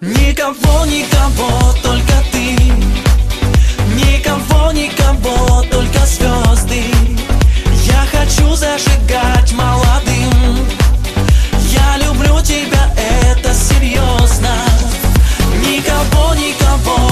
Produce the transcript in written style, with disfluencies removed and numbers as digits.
Никого, никого, только ты. Никого, никого, только звезды. Я хочу зажигать молодым. Я люблю тебя, это серьезно. Никого, никого,